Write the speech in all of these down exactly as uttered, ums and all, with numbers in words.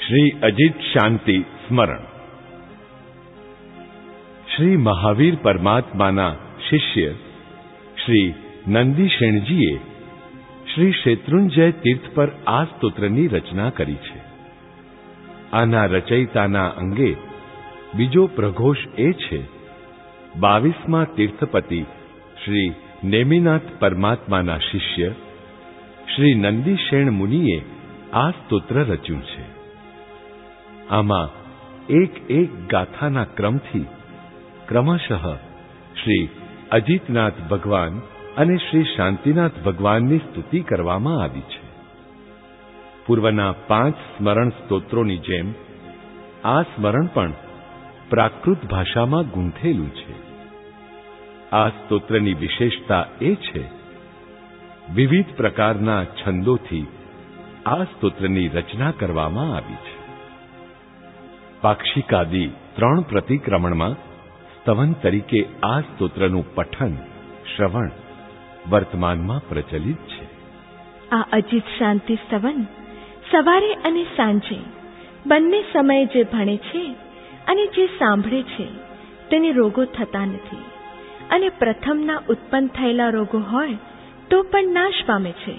શ્રી અજીત શાંતિ સ્મરણ. શ્રી મહાવીર પરમાત્માના શિષ્ય શ્રી નંદીશેણજીએ શ્રી શેત્રુંજય તીર્થ પર આ સ્તોત્રની રચના કરી છે. આના રચયિતાના અંગે બીજો પ્રઘોષ એ છે, બાવીસમા તીર્થપતિ શ્રી નેમિનાથ પરમાત્માના શિષ્ય શ્રી નંદીશેણ મુનિએ આ સ્તોત્ર રચ્યું છે. આમાં એક એક ગાથાના ક્રમથી ક્રમશઃ શ્રી અજીતનાથ ભગવાન અને શ્રી શાંતિનાથ ભગવાનની સ્તુતિ કરવામાં આવી છે. પૂર્વના પાંચ સ્મરણ સ્તોત્રોની જેમ આ સ્મરણ પણ પ્રાકૃત ભાષામાં ગૂંથેલું છે. આ સ્તોત્રની વિશેષતા એ છે, વિવિધ પ્રકારના છંદોથી આ સ્તોત્રની રચના કરવામાં આવી છે. પાક્ષિકાદિ ત્રણ પ્રતિક્રમણમાં સ્તવન તરીકે આ સ્તોત્રનું પઠન શ્રવણ વર્તમાનમાં પ્રચલિત છે. આ અજીત શાંતિ સ્તવન સવારે અને સાંજે બંને સમયે જે ભણે છે અને જે સાંભળે છે તેને રોગો થતા નથી, અને પ્રથમના ઉત્પન્ન થયેલા રોગો હોય તો પણ નાશ પામે છે.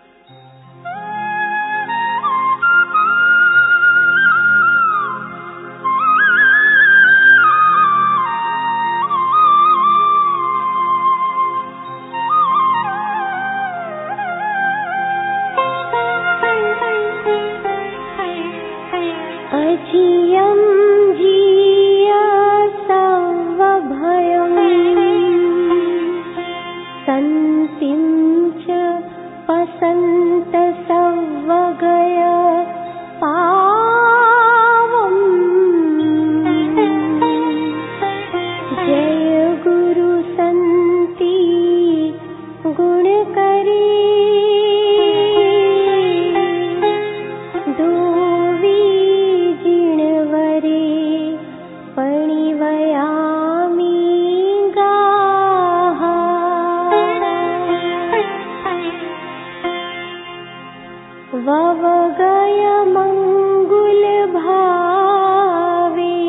अजियं जिया सर्वभयं सन्तिं च पसन्त सर्वगय पावम् जय गुरु संति गुणकरी ववगय मंगुल भावे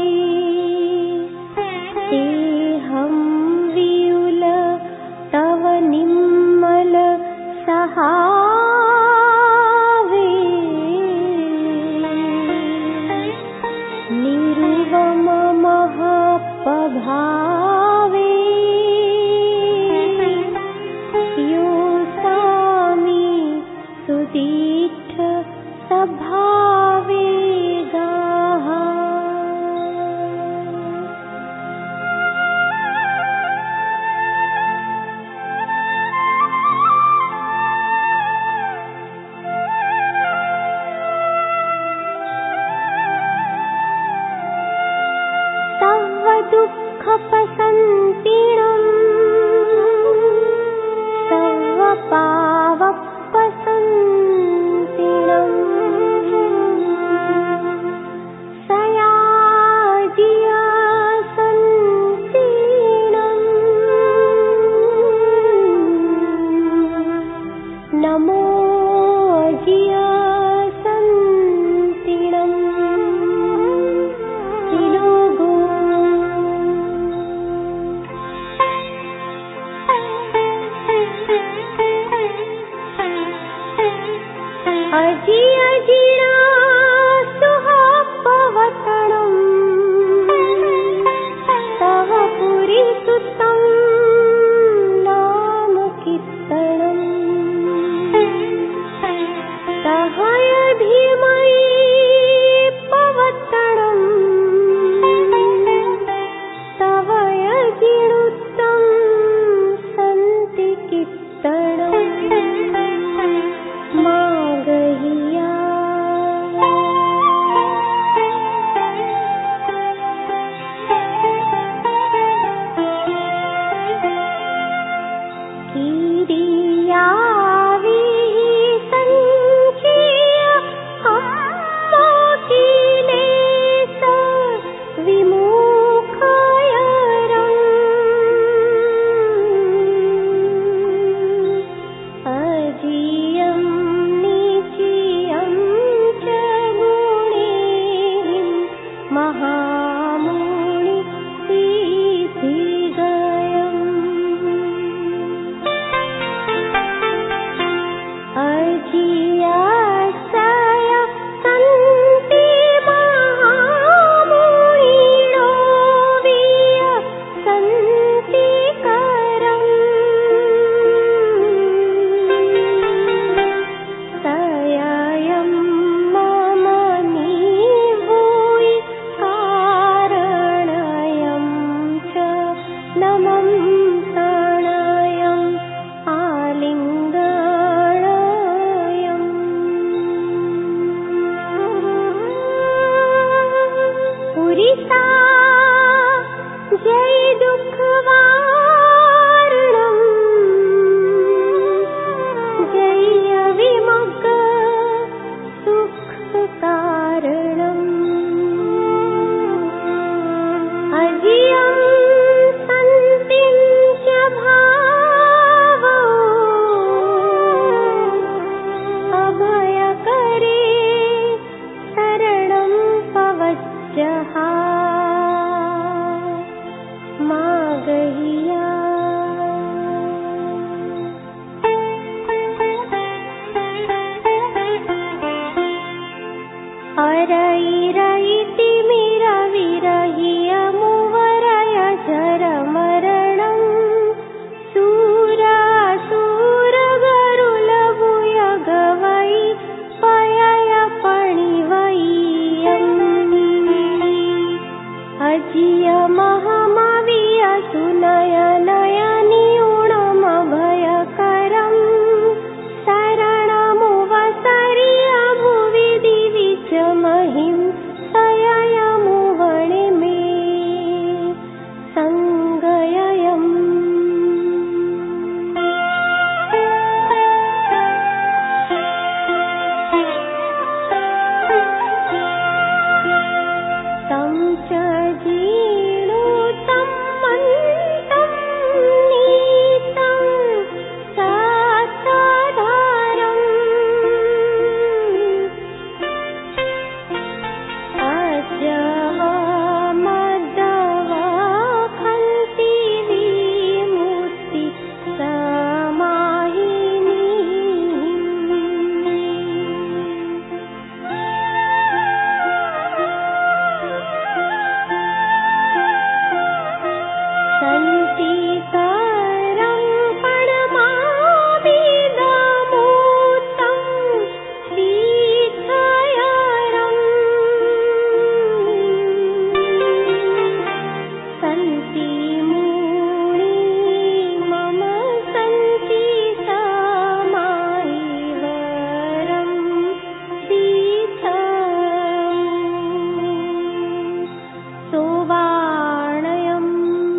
ते हम वियुल तव निम्मल सहावे निरुवम महपभावे यो स्वामी सुदी सभावेगाः. सर्व दुःख पसन्तिणं सर्व पाव पसन्तिणं नमो जिया संतिणं तिलोगो अजि अजिणा सुहापवतणं तव पुरी सुतं नाम कीर्तनम् तहय धीमहि पवत्तणं तव यजिणुत्तं सन्ति कीर्तनं मागहिया. किरिया हम वरैरैति मिरविरहियमुवरय जरमरणं सूरासुरगरुलभुयगवै पयय पणिवय्यम् अजियमहमवियसुनयनयनियुणमभयकरं शरणमुवसर्यभुवि दिवि च महिं सययमुवणे मे सङ्गययम्। तं च जीर्णोतं मन्तं नीतं सासाधारम् अजमदवखन्ति विमुक्ति सन्तिकारं प्रणमामिदमूर्तं श्रीच्छायारम् सन्ति मुनि मम सन्ति समाहिवरं श्रीच्छायाम् सोवाणयम्।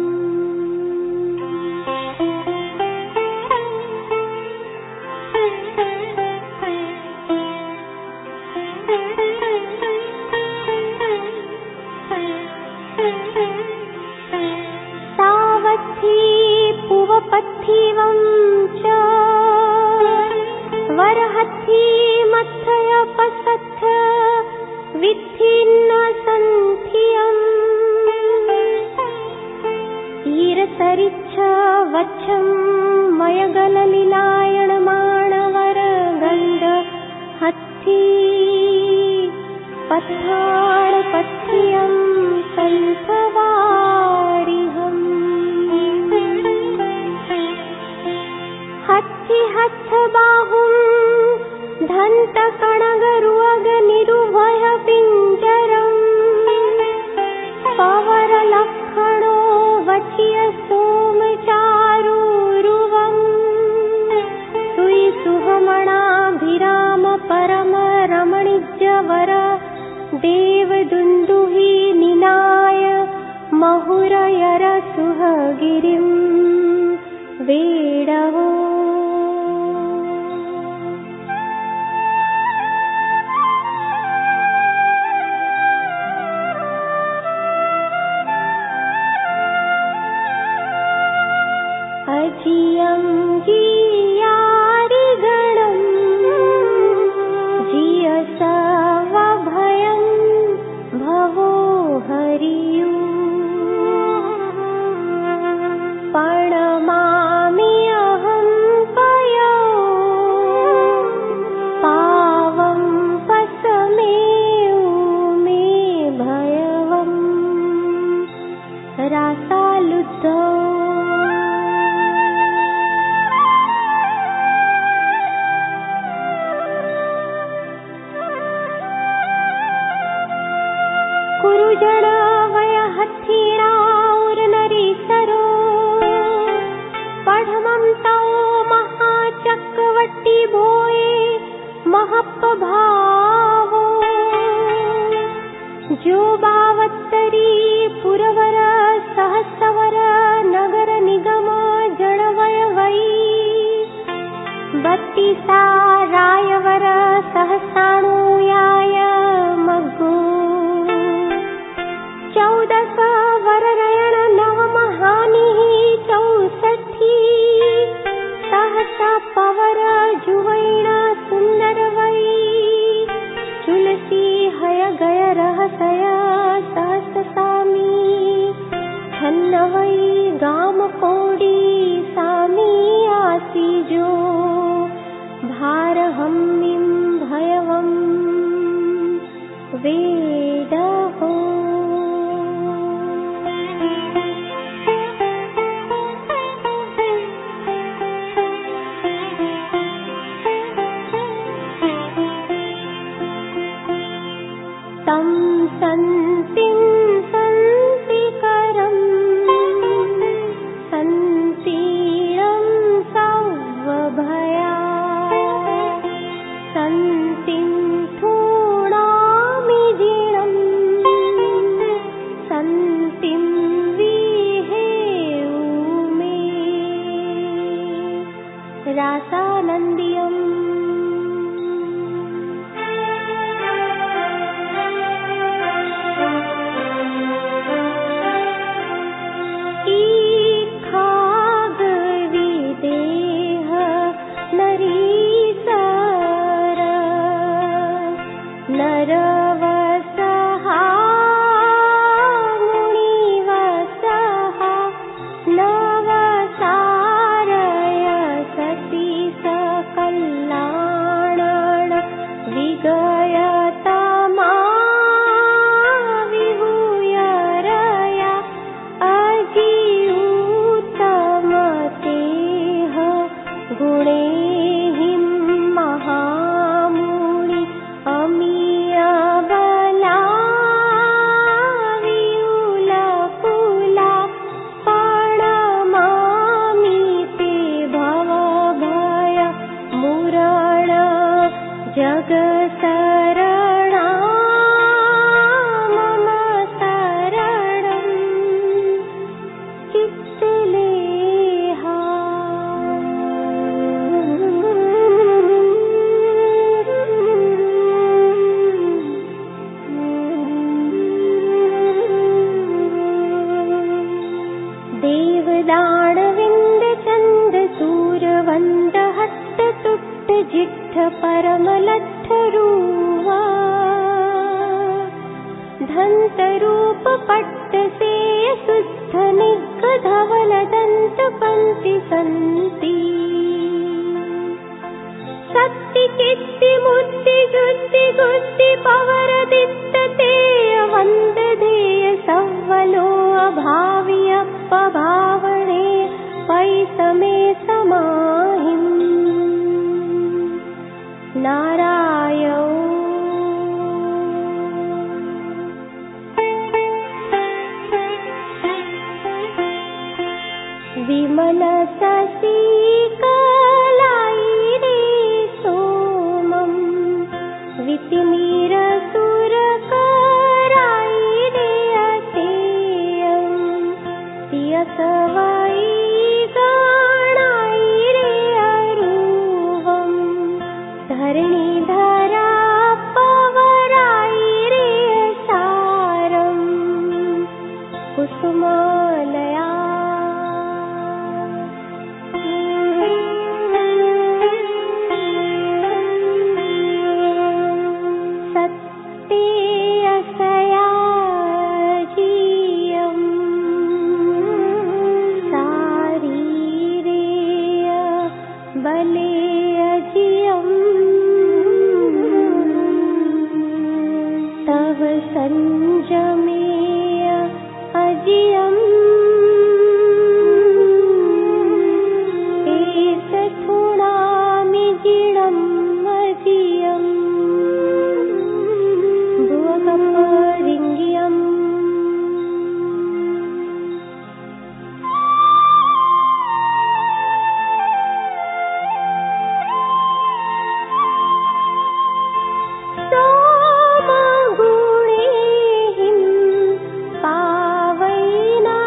सावथी पुवपथिवं च वरहथी मथयपसथ विद्धिन्न सन्थियम् ईरसरिच्छ वच्छं मयगललीलायणमाणवरगन्ध हत्थी पथाणपथ्यं सन्थवारिहम् हत्थि हत्थ बाहुं धन्तकणगरुअगनिरुभय पिञ्जरम् पवरलक्षणो वचिय सोमचारुरुवम् सुयिसुहमणाभिराम परम रमणिज्यवर देवदुन्दुहि निनाय महुरयर सुहगिरिं वेडवो। अजियं जियारिगणं जियसवभयं भवो हरियु प्रणमामि अहं पयो पावं पसमेउ मे भयवं रासालुद्धौ। कुरुजन वय हत्थीणाउरनरीसरो पढमं तौ महाचक्रवट्टी भोये महप्प भावो जो बावत्तरी पुरवर सहस्रवर नगर निगम जणवय वै बत्तीसा रायवर सहस्राणुयाय मग्गो चौदस वररयण नवमहानिः चौसठी सहस पवर जुवैण सुंदर वै तुलसी हय गय रहसय सहस सामी छन्न वै गाम कोडी सामी आसी जो भारहम्मिं भयवम् वे तं सन्तिं सन्तिकरम् सन्तीरं सौवभया सन्तिं थूणामि जीर्णं सन्तिं विहेउमे रासानन्द्यम् परमलट्ठरूवा धन्तरूप पट्टसे सुस्थ निग्धवलदन्त पन्ति सन्ति सत्ति कित्ति मुत्ति जुत्ति गुत्ति पवरदित्तते वन्दधेय सव्वलो अभावि अपभावणे पैसमे समाहिम् नारायण विमल शशि कलाई रे सोमं वितिमीर सुर कराई रे अतेयं तियसवै गणाई रे अरूवं धरणीधरा पवराई रे सारं कुसुमलया संजमेय अजियम् एतथुणामि जीर्णम् अजियम् भुवगपरिङ्ग्यम् पावैना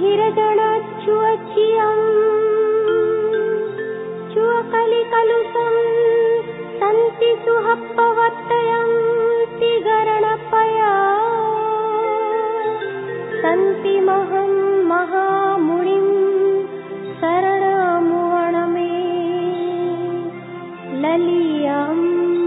बहिर्जनच्युअचियम् चुअकलिकलुषं सन्ति सुहप्पवत्तयन्ति गरणपया सन्ति महं महामुनिं शरणमुवणमे ललियम्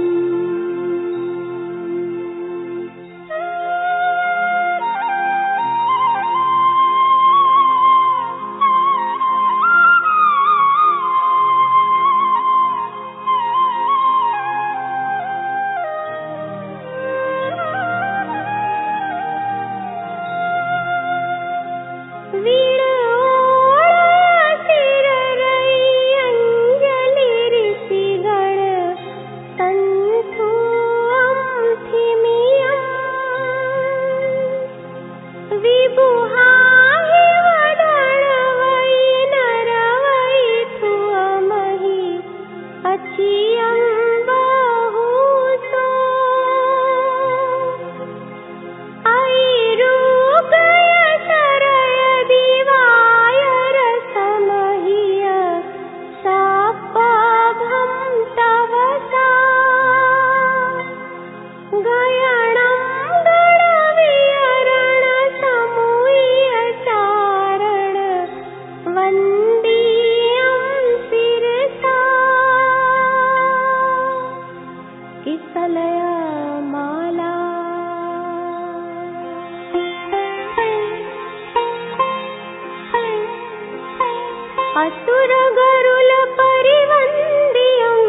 असुरगरुल परिवन्द्यम्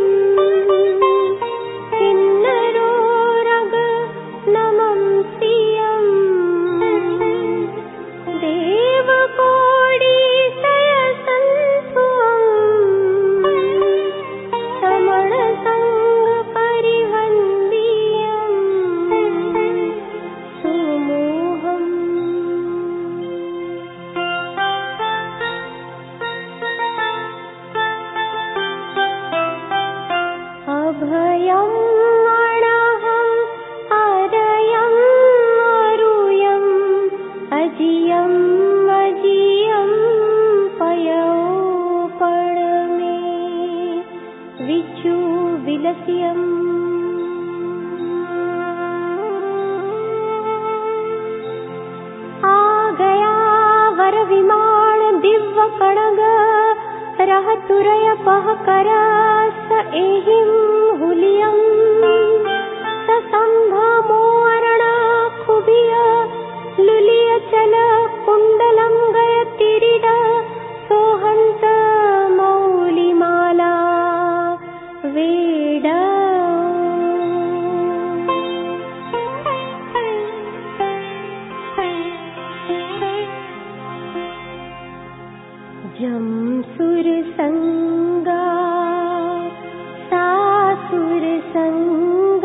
किन्नरो रग नमंसियम् देवकोटि सयसन्धुवम् समणसङ्ग परिवन्द्यम् सुमोहम् अभयं अणहं अदयं अरुयं अजियं अजियं पयो पडमे विचु विलस्यम् आ गया वर विमान दिव्य कणग रहतुरय पहकर स एहिं हुलियं स संभमोरण खुबिय लुलिय चल कुंडलं गयतिरिड सोहंत मौलिमाला वेड जमसुर संगा सासुर संग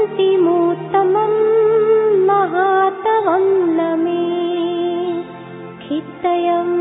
अन्तिमोत्तमं महातवं न मे खित्तयम्।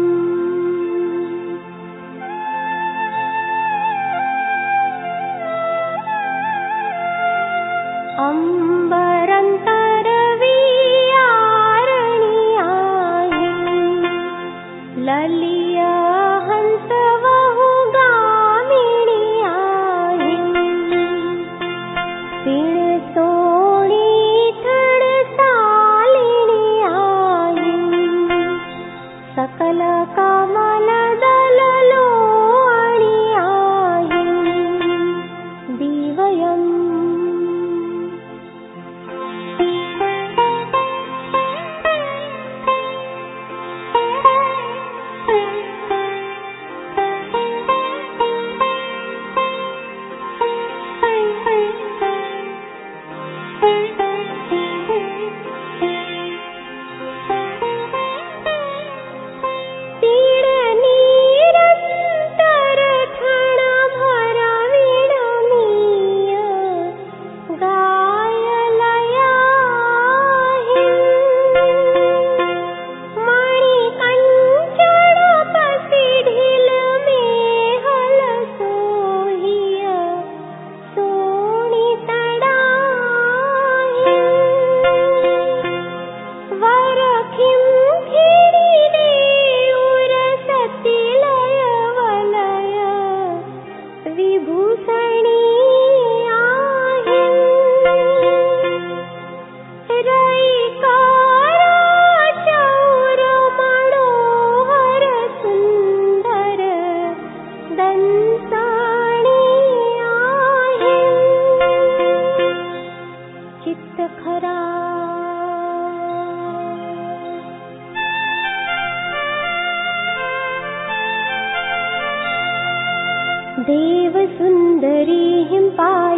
देवसुन्दरीं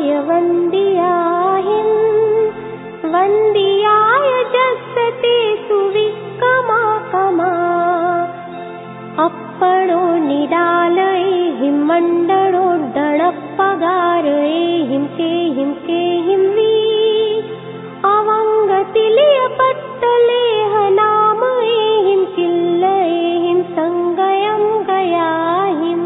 पायवन्द्याहिं वन्द्याय जस्ते सुविकमाकमा अप्पणो निडालैहिं मण्डलोड्डणपगारैहिं केहिं केहिं वी अवङ्गतिलयपट्टलेह नामैहिं किल्लैहिं सङ्गयं गयाहिं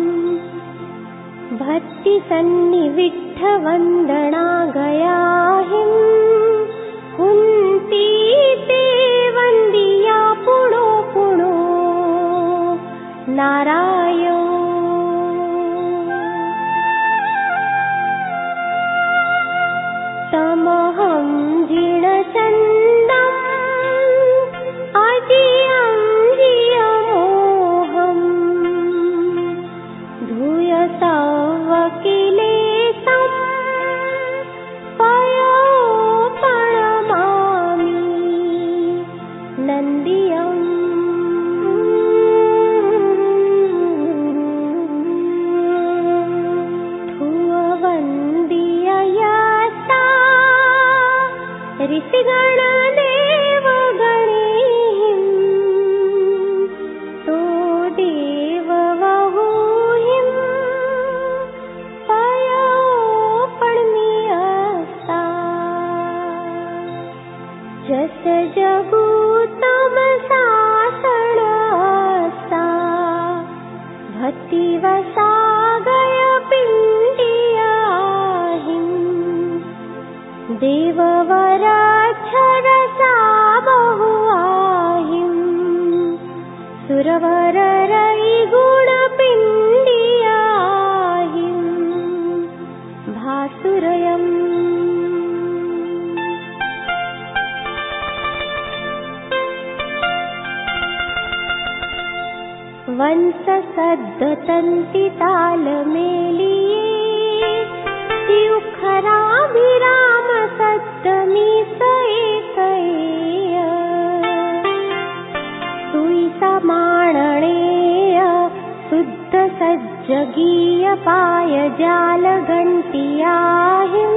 भक्ति सन्निविट्ठवन्दना गयाहिं कुन्ती ते वन्द्या पुणो पुणो नारायण तमहं जिणचन्दम् अजियं जियमोहम् धूयसवकिलेशं पयोपणमामि नन्द्यम् धुववन्द्ययसा ऋषिगणदेवगणैः तो देववहूहिं पयोपणमीयसा जस जगूतमसासणसा भक्तिवसा गयपिण्डियाहिं देववराक्षरसा बहुआहिं सुरवररैगुणपिण्डियाहिं भासुरयम् वंशसद्दतन्तितालमेलिये तियुखराभिराम सद्दमीस एकैय सुईसमाणणेय शुद्धसज्जगीय पायजालघण्टियाहिं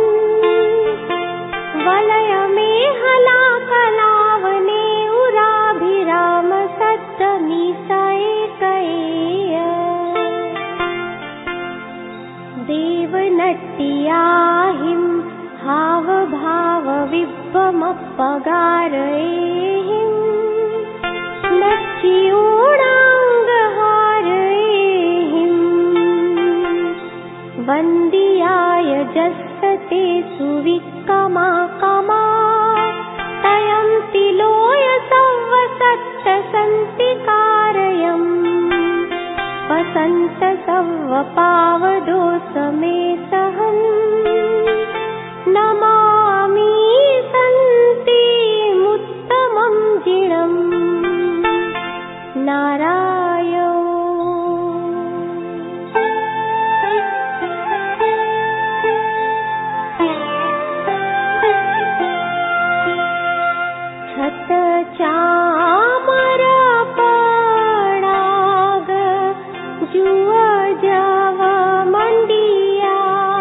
वलयमेहला कलावने उराभिराम सद्दमीस एकैय देवनट्टियाहिं हाव विभ्वमपगारयेहिं नच्चियूणाङ्गहारयेहिं वन्द्याय जस्सते सुविक्कमाकमा तयं तिलोय सव्वसत्तसन्तिकारयम् वसन्त सव्वपावदो समे सहं नमामि सन्तिमुत्तमं जिणम् नारायण छत चामर पणाग जुव जव मंडिया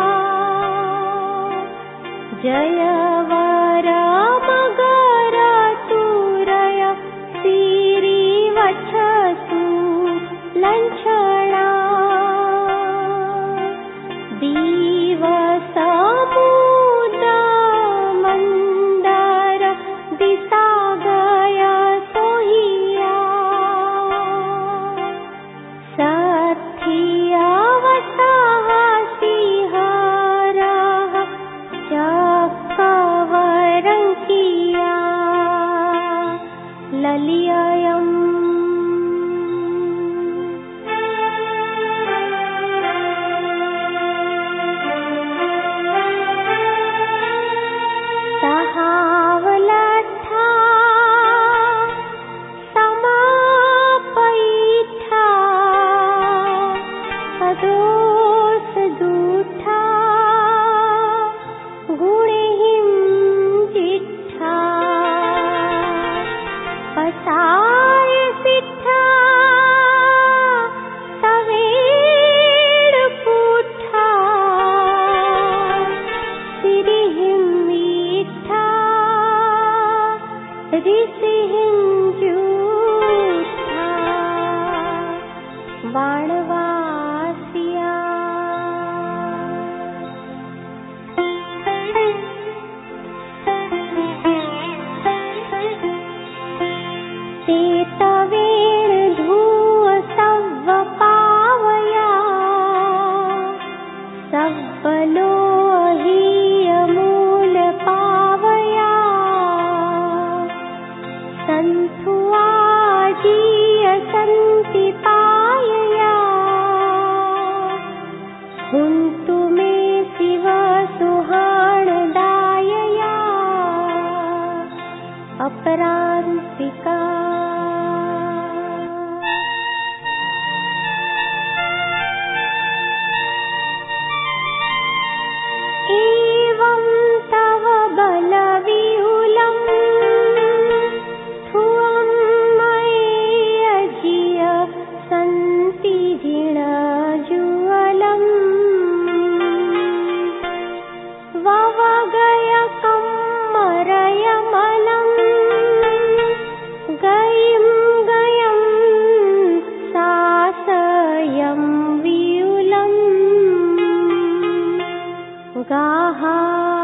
जय वर मगर तुरय सिरी वक्षसु लंचणा दिवस मुदमंदर दिसा गया सोहिया सथिया वसाहसिहरः चकवरंकिया ललिययम् सहावलठा समापैठा सदोषदूठा गुणहिं जिठ्ठा पसाय सिठ्ठा सवेणपुठा सिरिहिं मीठा ऋषिहिं जूठा वाणवासिया तेतवेण धूव सव्व पावया सव्वलोहीय मूल पावया सन्थुआजीय सन्ति पायया हुन्तु मे शिव सुहाणदायया अपरान्तिका एवं तव बलविहुलं थुवं मय्यजिय सन्ति जिणजुवलम् ववगयकं मरयमलं गयं गयं सासयं वियुलम् गाहा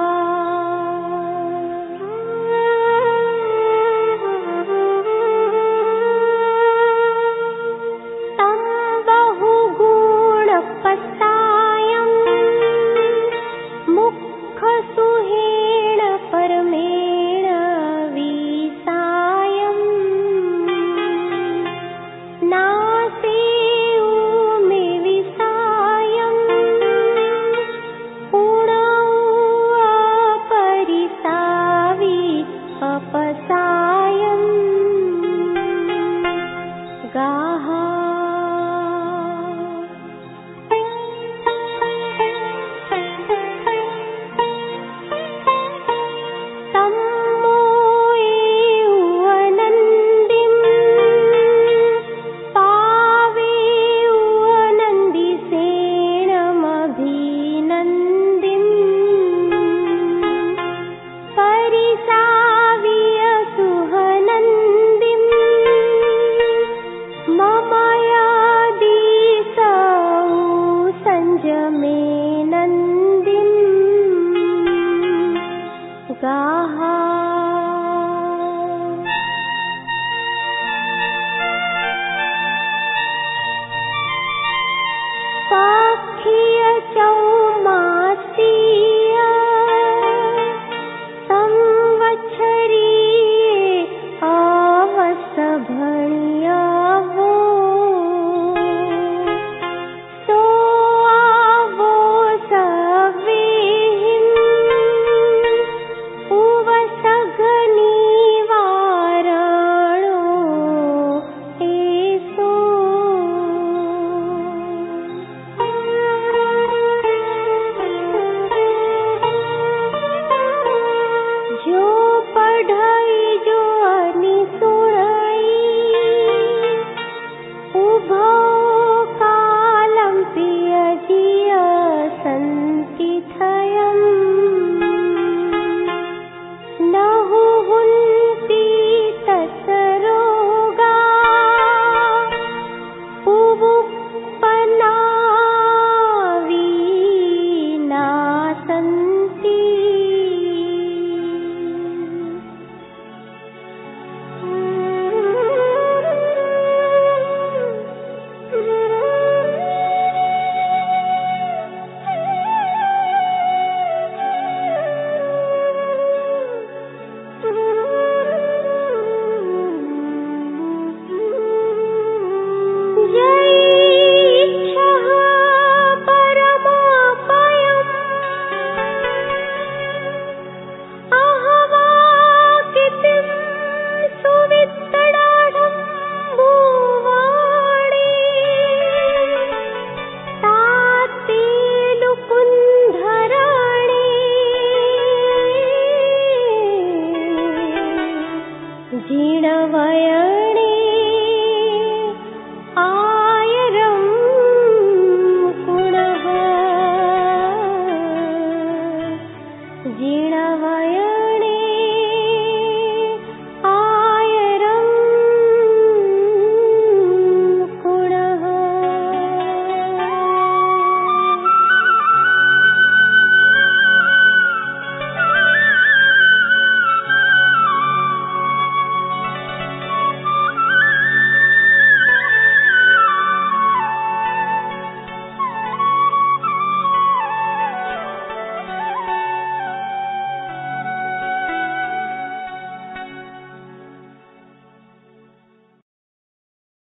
तं बहुगुणपसायं मुखसुहेण परमेण विसायम् नासेउमे विसायम् परिसावि अपसायम् गाहा तम्मोएवनन्दिं पावेवनन्दिसेनमभिनन्दिम् परिसाव्य सुहनन्दिम् ममयादिसौ संजमे नन्दिम् गाहा